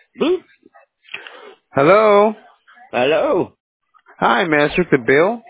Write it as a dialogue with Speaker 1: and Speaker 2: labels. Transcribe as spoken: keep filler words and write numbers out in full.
Speaker 1: Boop.
Speaker 2: Hello.
Speaker 1: Hello.
Speaker 2: Hi, may I speak to Bill?